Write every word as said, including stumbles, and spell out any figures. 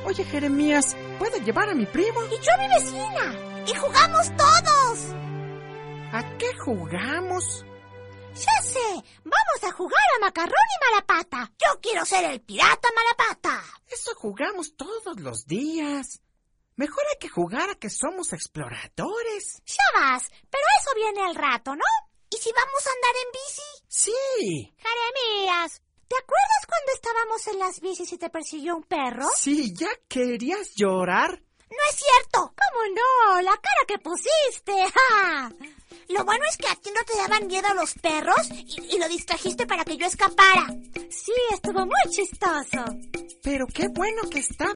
Oye, Jeremías, ¿puedo llevar a mi primo? Y yo a mi vecina. Y jugamos todos. ¿A qué jugamos? Ya sé, vamos a jugar a macarrón y malapata. Yo quiero ser el pirata malapata. Eso jugamos todos los días. Mejor hay que jugar a que somos exploradores. Ya vas, pero eso viene al rato, ¿no? ¿Y si vamos a andar en bici? Sí. Jeremías, ¿te acuerdas cuando estábamos en las bicis y te persiguió un perro? Sí, ¿ya querías llorar? No es cierto. ¿Cómo no? La cara que pusiste. ¡Ja! Lo bueno es que a ti no te daban miedo los perros y, y lo distrajiste para que yo escapara. Sí, estuvo muy chistoso. Pero qué bueno que está